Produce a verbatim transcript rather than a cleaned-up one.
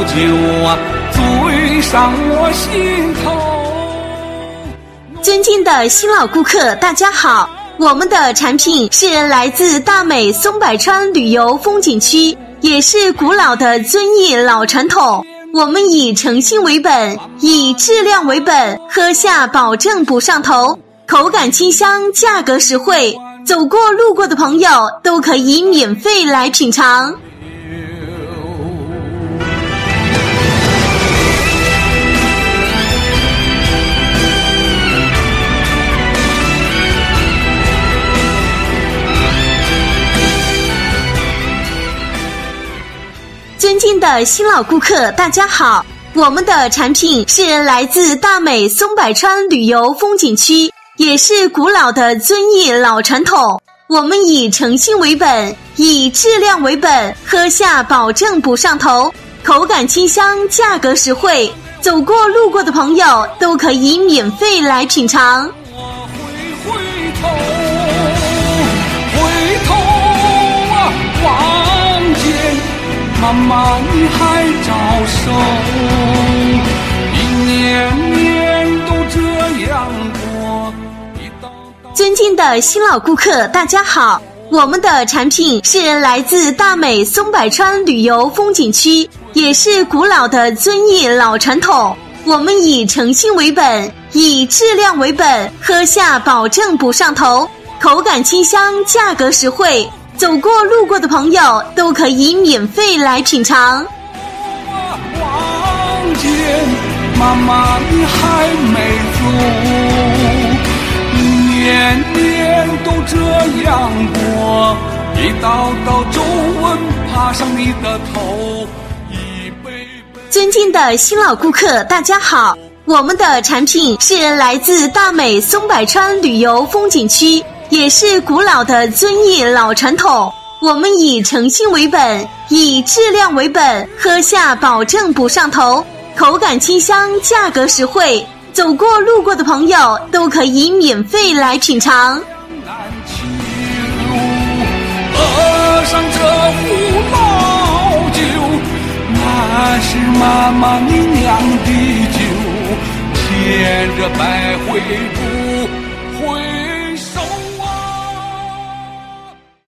酒啊，醉上我心头。 尊敬的新老顾客，大家好，我们的产品是来自大美松柏川旅游风景区，也是古老的遵义老传统。我们以诚信为本，以质量为本，喝下保证不上头，口感清香，价格实惠，走过路过的朋友都可以免费来品尝。尊敬的新老顾客，大家好，我们的产品是来自大美松柏川旅游风景区，也是古老的遵义老传统。我们以诚信为本，以质量为本，喝下保证不上头，口感清香，价格实惠，走过路过的朋友都可以免费来品尝。 我会回头，回头啊，望见妈妈你还招手，一年年都这样过。 尊敬的新老顾客，大家好，我们的产品是来自大美松柏川旅游风景区，也是古老的遵义老传统。我们以诚信为本，以质量为本，喝下保证不上头，口感清香，价格实惠，走过路过的朋友都可以免费来品尝。 望见妈妈你还没走，年年都这样过，一道道皱纹爬上你的头，一杯杯。 尊敬的新老顾客，大家好，我们的产品是来自大美松柏川旅游风景区，也是古老的遵义老传统。我们以诚信为本，以质量为本，喝下保证不上头，口感清香，价格实惠，走过路过的朋友都可以免费来品尝。 难求，喝上这壶老酒，那是妈妈你酿的酒，牵着百回不